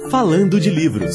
Falando de Livros.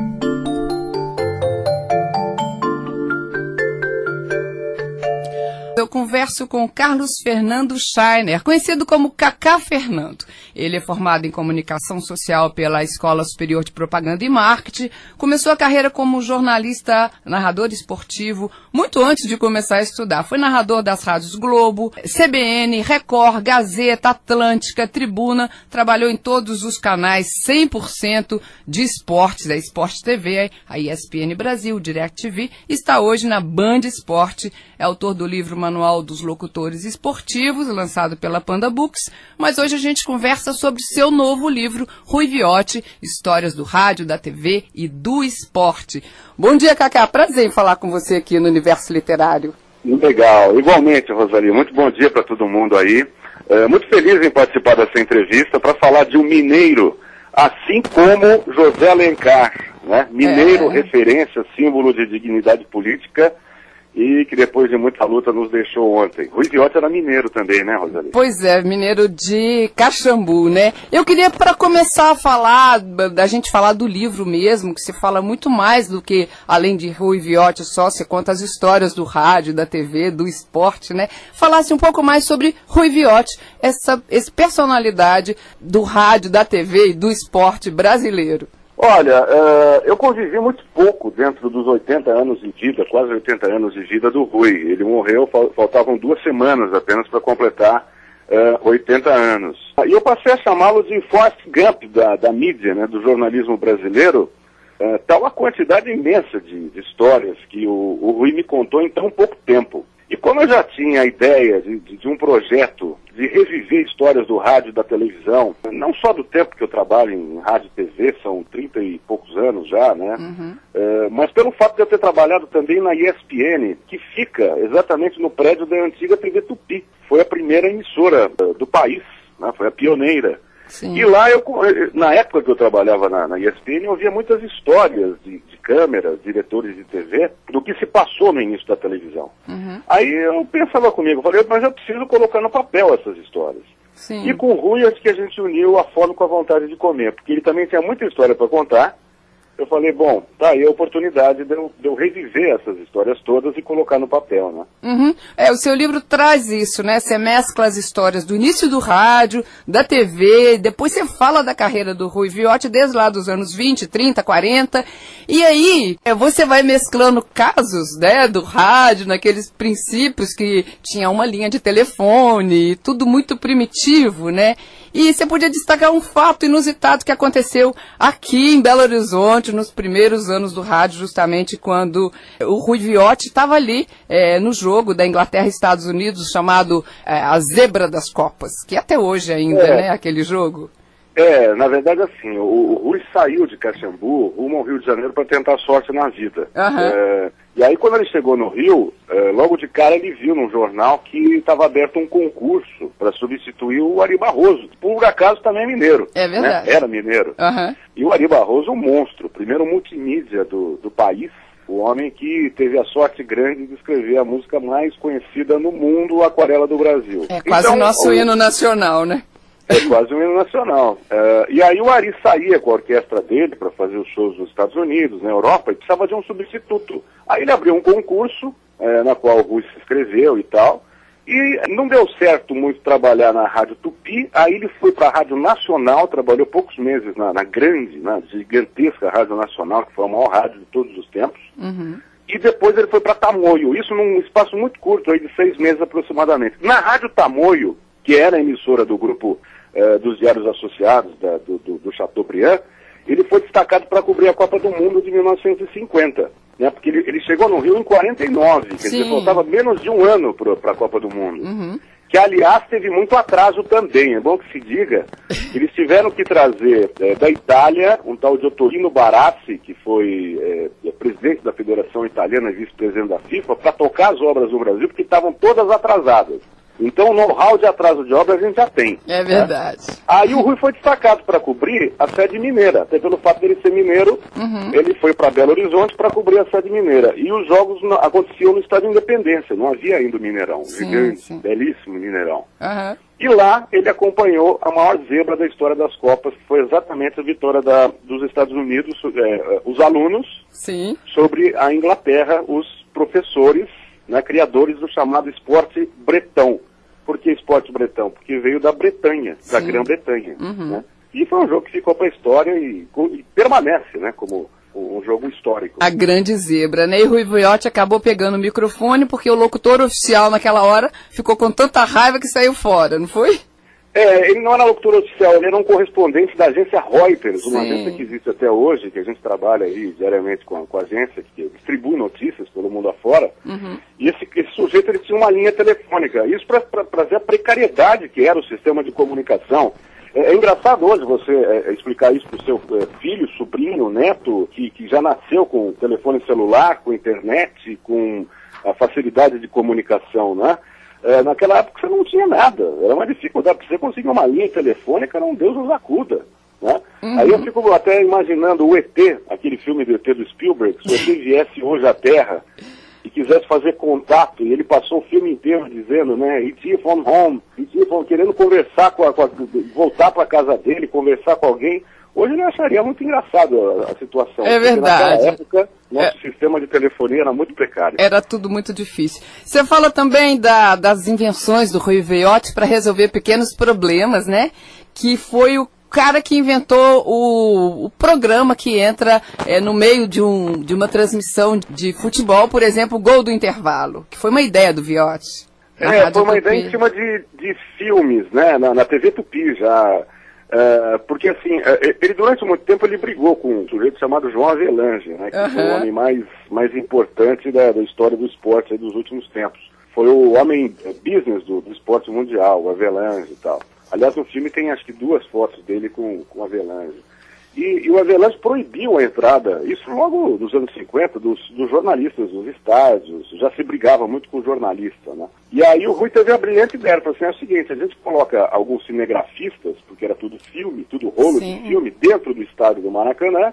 Eu converso com Carlos Fernando Scheiner, conhecido como Cacá Fernando. Ele é formado em Comunicação Social pela Escola Superior de Propaganda e Marketing. Começou a carreira como jornalista, narrador esportivo, muito antes de começar a estudar. Foi narrador das rádios Globo, CBN, Record, Gazeta, Atlântica, Tribuna. Trabalhou em todos os canais 100% de esportes, a Sport TV, a ESPN Brasil, DirecTV. Está hoje na Band Esporte. É autor do livro Manual dos Locutores Esportivos, lançado pela Panda Books, mas hoje a gente conversa sobre seu novo livro, Rui Viotti, Histórias do Rádio, da TV e do Esporte. Bom dia, Cacá. Prazer em falar com você aqui no Universo Literário. Legal. Igualmente, Rosalie. Muito bom dia para todo mundo aí. Muito feliz em participar dessa entrevista para falar de um mineiro, assim como José Alencar, né? Mineiro, referência, símbolo de dignidade política, e que depois de muita luta nos deixou ontem. Rui Viotti era mineiro também, né, Rosalie? Pois é, mineiro de Caxambu, né? Eu queria, para começar a falar, da gente falar do livro mesmo, que se fala muito mais do que, além de Rui Viotti só, se conta as histórias do rádio, da TV, do esporte, né? Falasse um pouco mais sobre Rui Viotti, essa personalidade do rádio, da TV e do esporte brasileiro. Olha, eu convivi muito pouco dentro dos 80 anos de vida, quase 80 anos de vida do Rui. Ele morreu, faltavam 2 semanas apenas para completar 80 anos. E eu passei a chamá-lo de Forrest Gump da mídia, né, do jornalismo brasileiro. Tal a quantidade imensa de histórias que o Rui me contou em tão pouco tempo. E como eu já tinha a ideia de um projeto de reviver histórias do rádio e da televisão, não só do tempo que eu trabalho em rádio e TV, são 30 e poucos anos já, né? Mas pelo fato de eu ter trabalhado também na ESPN, que fica exatamente no prédio da antiga TV Tupi. Foi a primeira emissora do país, né? Foi a pioneira. Sim. E lá, na época que eu trabalhava na ESPN, eu ouvia muitas histórias de câmeras, diretores de TV, do que se passou no início da televisão. Aí eu pensava comigo, falei, mas eu preciso colocar no papel essas histórias. Sim. E com o Rui, acho que a gente uniu a fome com a vontade de comer, porque ele também tinha muita história para contar. Eu falei, bom, tá aí a oportunidade de eu reviver essas histórias todas e colocar no papel, né? O seu livro traz isso, né? Você mescla as histórias do início do rádio, da TV, depois você fala da carreira do Rui Viotti desde lá dos anos 20, 30, 40, e aí você vai mesclando casos, né, do rádio, naqueles princípios que tinha uma linha de telefone, tudo muito primitivo, né? E você podia destacar um fato inusitado que aconteceu aqui em Belo Horizonte, nos primeiros anos do rádio, justamente quando o Rui Viotti estava ali no jogo da Inglaterra e Estados Unidos, chamado a Zebra das Copas, que até hoje ainda, né, aquele jogo. Na verdade, assim, o Rui saiu de Caxambu rumo ao Rio de Janeiro para tentar sorte na vida. E aí, quando ele chegou no Rio, logo de cara ele viu num jornal que estava aberto um concurso para substituir o Ari Barroso, que por acaso também é mineiro. É verdade. Né? Era mineiro. E o Ari Barroso, um monstro, o primeiro multimídia do país, o homem que teve a sorte grande de escrever a música mais conhecida no mundo, Aquarela do Brasil. É quase o nosso hino nacional, né? É quase um hino nacional. E aí o Ari saía com a orquestra dele para fazer os shows nos Estados Unidos, na Europa, e precisava de um substituto. Aí ele abriu um concurso, na qual o Rui se inscreveu e tal, e não deu certo muito trabalhar na Rádio Tupi. Aí ele foi para a Rádio Nacional, trabalhou poucos meses na grande, na gigantesca Rádio Nacional, que foi a maior rádio de todos os tempos. E depois ele foi para Tamoio, isso num espaço muito curto, aí de 6 meses aproximadamente. Na Rádio Tamoio, que era a emissora do grupo dos diários associados do Chateaubriand, ele foi destacado para cobrir a Copa do Mundo de 1950, né? Porque ele chegou no Rio em 49, quer dizer, faltava menos de um ano para a Copa do Mundo. Que, aliás, teve muito atraso também. É bom que se diga que eles tiveram que trazer da Itália um tal de Ottorino Barazzi, que foi presidente da Federação Italiana e vice-presidente da FIFA, para tocar as obras no Brasil, porque estavam todas atrasadas. Então, know-how de atraso de obra a gente já tem. É verdade. Aí o Rui foi destacado para cobrir a sede mineira. Até pelo fato dele ser mineiro, ele foi para Belo Horizonte para cobrir a sede mineira. E os jogos aconteciam no Estádio Independência, não havia ainda o Mineirão. Gigante, belíssimo Mineirão. E lá ele acompanhou a maior zebra da história das Copas, que foi exatamente a vitória dos Estados Unidos, os alunos, sobre a Inglaterra, os professores, né, criadores do chamado esporte bretão. Por que esporte bretão? Porque veio da Bretanha, da Grã-Bretanha. Né? E foi um jogo que ficou para a história e permanece, né, como um jogo histórico. A grande zebra, né? E Rui Viotti acabou pegando o microfone porque o locutor oficial naquela hora ficou com tanta raiva que saiu fora, não foi? Ele não era locutor oficial, ele era um correspondente da agência Reuters, uma agência que existe até hoje, que a gente trabalha aí diariamente com a agência, que distribui notícias pelo mundo afora. E esse sujeito ele tinha uma linha telefônica, isso para ver a precariedade que era o sistema de comunicação. É engraçado hoje você explicar isso para o seu filho, sobrinho, neto, que já nasceu com telefone celular, com internet, com a facilidade de comunicação, né? Naquela época você não tinha nada, era uma dificuldade. Para você conseguir uma linha telefônica, era um Deus nos acuda. Né? Aí eu fico até imaginando o ET, aquele filme do ET do Spielberg, se o ET viesse hoje à Terra e quisesse fazer contato, e ele passou o filme inteiro dizendo, né, E.T. from home, E.T. from, querendo conversar voltar para casa dele, conversar com alguém. Hoje ele acharia muito engraçado a situação. É verdade. Naquela época, nosso sistema de telefonia era muito precário. Era tudo muito difícil. Você fala também das invenções do Rui Viotti para resolver pequenos problemas, né? Que foi o cara que inventou o programa que entra no meio de uma transmissão de futebol, por exemplo, o Gol do Intervalo, que foi uma ideia do Viotti. Foi uma ideia em cima de filmes, né? Na TV Tupi já. Porque assim, ele durante muito tempo ele brigou com um sujeito chamado João Avelange, né, que foi o homem mais importante da história do esporte aí dos últimos tempos. Foi o homem business do esporte mundial, o Avelange e tal. Aliás, no filme tem acho que 2 fotos dele com o Avelange. E o Avelange proibiu a entrada, isso logo nos anos 50, dos jornalistas dos estádios, já se brigava muito com o jornalista, né? E aí o Rui teve a brilhante ideia, falou assim, é o seguinte, a gente coloca alguns cinegrafistas, porque era tudo filme, tudo rolo de filme, dentro do estádio do Maracanã,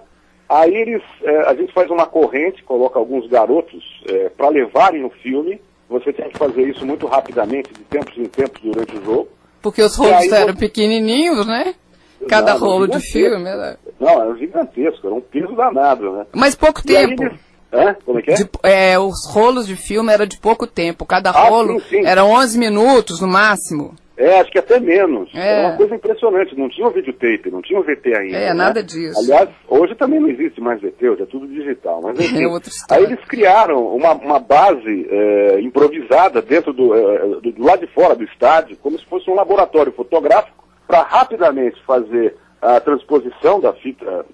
aí a gente faz uma corrente, coloca alguns garotos para levarem o filme, você tem que fazer isso muito rapidamente, de tempos em tempos durante o jogo. Porque os rolos eram pequenininhos, né? Cada rolo de filme era... Não, era gigantesco, era um peso danado, né? Mas pouco tempo. Como é que é? Os rolos de filme eram de pouco tempo. Cada rolo era 11 minutos no máximo. Acho que até menos. Era uma coisa impressionante. Não tinha o videotape, não tinha o VT ainda. Nada disso. Aliás, hoje também não existe mais VT, hoje é tudo digital. Mas, enfim, outra história. Aí eles criaram uma base improvisada dentro do lado de fora do estádio, como se fosse um laboratório fotográfico, para rapidamente fazer a transposição da fita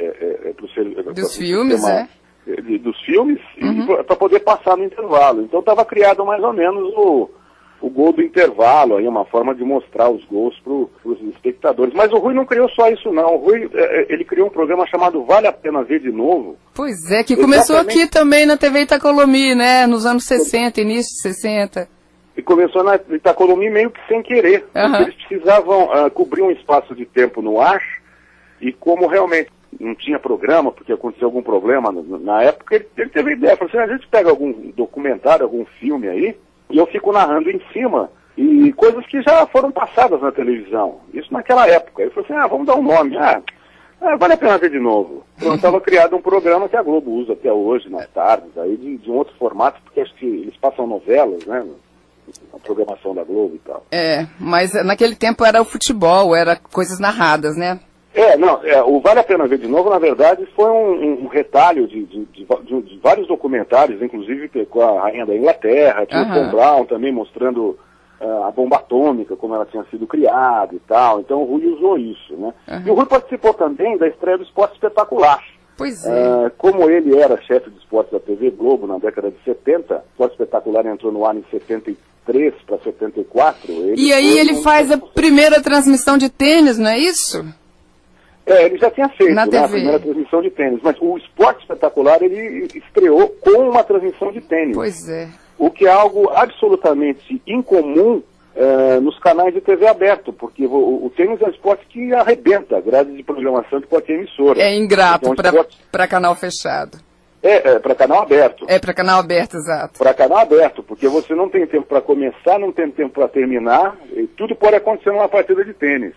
dos filmes, dos filmes, para poder passar no intervalo. Então estava criado mais ou menos o gol do intervalo, aí uma forma de mostrar os gols para os espectadores. Mas o Rui não criou só isso não, o Rui ele criou um programa chamado Vale a Pena Ver de Novo. Pois é, que começou aqui também na TV Itacolomi, né, nos anos 60, início de 60. E começou na Itacolomi meio que sem querer, porque eles precisavam cobrir um espaço de tempo no ar, e como realmente não tinha programa, porque aconteceu algum problema na época, ele teve a ideia, falou assim, a gente pega algum documentário, algum filme aí, e eu fico narrando em cima, e coisas que já foram passadas na televisão, isso naquela época. Ele falou assim, vamos dar um nome, vale a pena ver de novo. Então estava criado um programa que a Globo usa até hoje, nas tardes, aí de um outro formato, porque acho que eles passam novelas, né, a programação da Globo e tal. Mas naquele tempo era o futebol, era coisas narradas, né? O Vale a Pena Ver de Novo, na verdade, foi um retalho de vários documentários, inclusive com a Rainha da Inglaterra, tinha o Tom Brown também mostrando a bomba atômica, como ela tinha sido criada e tal. Então o Rui usou isso, né? E o Rui participou também da estreia do Esporte Espetacular. Pois é. Como ele era chefe de esportes da TV Globo na década de 70, o Esporte Espetacular entrou no ar em 73 para 74. E aí ele faz a primeira transmissão de tênis, não é isso? Ele já tinha feito, né, a primeira transmissão de tênis, mas o Esporte Espetacular ele estreou com uma transmissão de tênis. Pois é. O que é algo absolutamente incomum nos canais de TV aberto, porque o tênis é um esporte que arrebenta a grade de programação de qualquer emissora. É ingrato então, para canal fechado. Para canal aberto. Para canal aberto, exato. Para canal aberto, porque você não tem tempo para começar, não tem tempo para terminar, e tudo pode acontecer numa partida de tênis.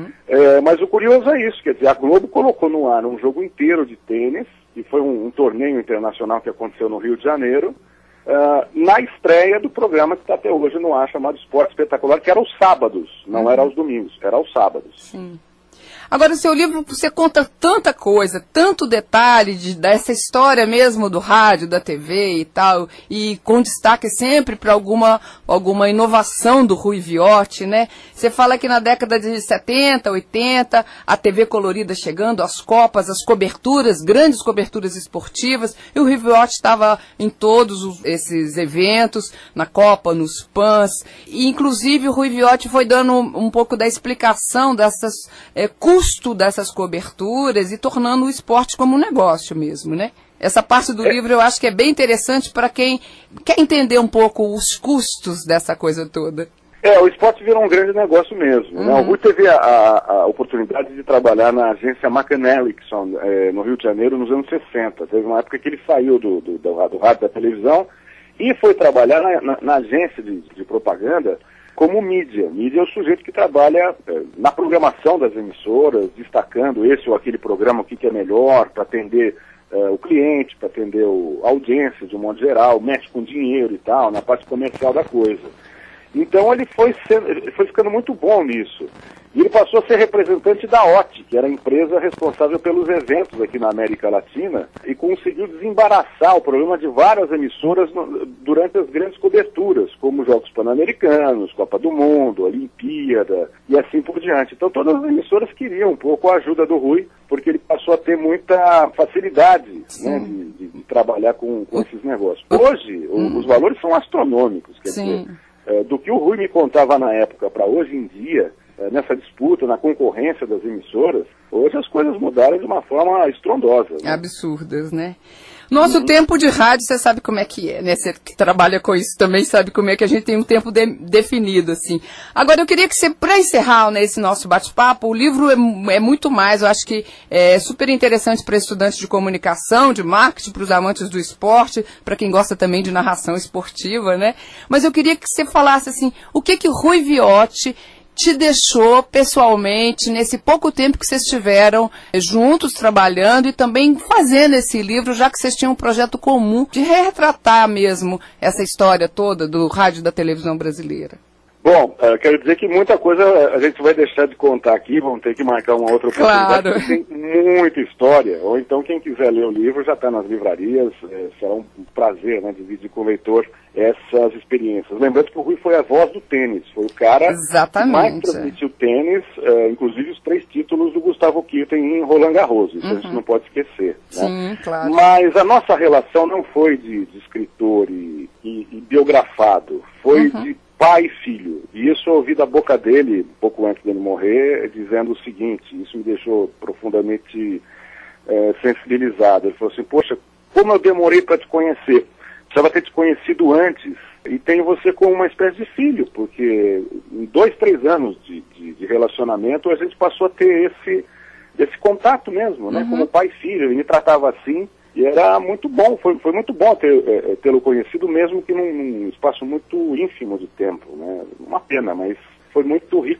Mas o curioso é isso, quer dizer, a Globo colocou no ar um jogo inteiro de tênis, e foi um torneio internacional que aconteceu no Rio de Janeiro, na estreia do programa que está até hoje no ar, chamado Esporte Espetacular, que era aos sábados, não era aos domingos, era aos sábados. Sim. Agora, no seu livro, você conta tanta coisa, tanto detalhe dessa história mesmo do rádio, da TV e tal, e com destaque sempre para alguma inovação do Rui Viotti, né? Você fala que na década de 70, 80, a TV colorida chegando, as copas, as coberturas, grandes coberturas esportivas, e o Rui Viotti estava em todos esses eventos, na Copa, nos PANs, e inclusive o Rui Viotti foi dando um pouco da explicação dessas custo dessas coberturas e tornando o esporte como um negócio mesmo, né? Essa parte do livro eu acho que é bem interessante para quem quer entender um pouco os custos dessa coisa toda. O esporte virou um grande negócio mesmo. Né? O Rui teve a oportunidade de trabalhar na agência McCann Erickson, no Rio de Janeiro, nos anos 60. Teve uma época que ele saiu do rádio da televisão e foi trabalhar na agência de propaganda como mídia. Mídia é o sujeito que trabalha na programação das emissoras, destacando esse ou aquele programa, o que é melhor, para atender o cliente, para atender a audiência de um modo geral, mexe com dinheiro e tal, na parte comercial da coisa. Então ele foi ficando muito bom nisso. E ele passou a ser representante da OTI, que era a empresa responsável pelos eventos aqui na América Latina, e conseguiu desembaraçar o problema de várias emissoras durante as grandes coberturas, como Jogos Pan-Americanos, Copa do Mundo, Olimpíada, e assim por diante. Então todas as emissoras queriam um pouco a ajuda do Rui, porque ele passou a ter muita facilidade, né, de trabalhar com esses negócios. Hoje, os valores são astronômicos, quer dizer, do que o Rui me contava na época para hoje em dia, nessa disputa, na concorrência das emissoras, hoje as coisas mudaram de uma forma estrondosa. Né? Absurdas, né? Nosso tempo de rádio, você sabe como é que é, né? Você que trabalha com isso também sabe como é que a gente tem um tempo definido, assim. Agora, eu queria que você, para encerrar, né, esse nosso bate-papo, o livro é muito mais, eu acho que é super interessante para estudantes de comunicação, de marketing, para os amantes do esporte, para quem gosta também de narração esportiva, né? Mas eu queria que você falasse, assim, o que Rui Viotti te deixou pessoalmente nesse pouco tempo que vocês estiveram juntos trabalhando e também fazendo esse livro, já que vocês tinham um projeto comum de retratar mesmo essa história toda do rádio e da televisão brasileira? Bom, quero dizer que muita coisa a gente vai deixar de contar aqui, vamos ter que marcar uma outra oportunidade, claro. Porque tem muita história, ou então quem quiser ler o livro já está nas livrarias, será um prazer, né, dividir com o leitor essas experiências. Lembrando que o Rui foi a voz do tênis, foi o cara que mais transmitiu tênis, inclusive os 3 títulos do Gustavo Kirten em Roland Garros, isso a gente não pode esquecer. Sim, né? Claro. Mas a nossa relação não foi de escritor e biografado, foi de pai e filho. E isso eu ouvi da boca dele, pouco antes dele morrer, dizendo o seguinte, isso me deixou profundamente sensibilizado. Ele falou assim, poxa, como eu demorei para te conhecer. Precisava ter te conhecido antes. E tenho você como uma espécie de filho, porque em 2, 3 anos de relacionamento a gente passou a ter esse contato mesmo, né? Como pai e filho. Ele me tratava assim. E era muito bom, foi muito bom tê-lo conhecido, mesmo que num espaço muito ínfimo de tempo, né? Uma pena, mas foi muito rico.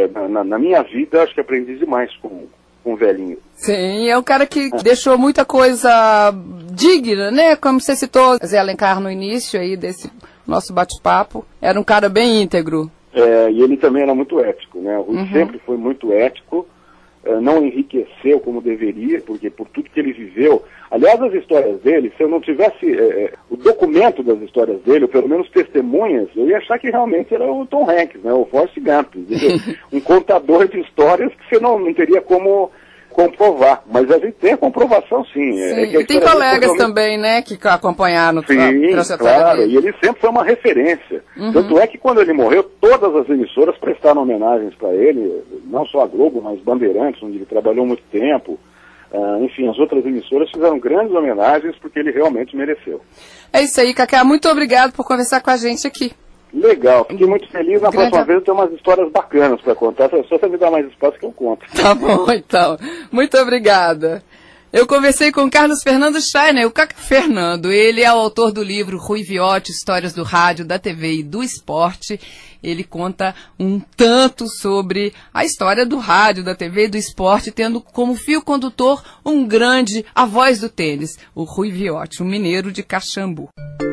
Na minha vida, acho que aprendi demais com o velhinho. Sim, é um cara que deixou muita coisa digna, né? Como você citou Zé Alencar no início aí desse nosso bate-papo, era um cara bem íntegro. E ele também era muito ético, né? O Rui sempre foi muito ético. Não enriqueceu como deveria, porque por tudo que ele viveu. Aliás, as histórias dele, se eu não tivesse o documento das histórias dele, ou pelo menos testemunhas, eu ia achar que realmente era o Tom Hanks, né, o Forrest Gump, um contador de histórias que você não teria como comprovar. Mas a gente tem a comprovação, sim. E tem colegas também, né, que acompanharam a trajetória claro, dele. E ele sempre foi uma referência. Tanto é que quando ele morreu, todas as emissoras prestaram homenagens para ele, não só a Globo, mas Bandeirantes, onde ele trabalhou muito tempo. Enfim, as outras emissoras fizeram grandes homenagens porque ele realmente mereceu. É isso aí, Cacá. Muito obrigado por conversar com a gente aqui. Legal, fiquei muito feliz. Na próxima vez eu tenho umas histórias bacanas para contar. Só você me dá mais espaço que eu conto. Tá bom, então. Muito obrigada. Eu conversei com Carlos Fernando Scheiner, o Cacá Fernando. Ele é o autor do livro Rui Viotti, Histórias do Rádio, da TV e do Esporte. Ele conta um tanto sobre a história do rádio, da TV e do esporte, tendo como fio condutor a voz do tênis, o Rui Viotti, um mineiro de Caxambu.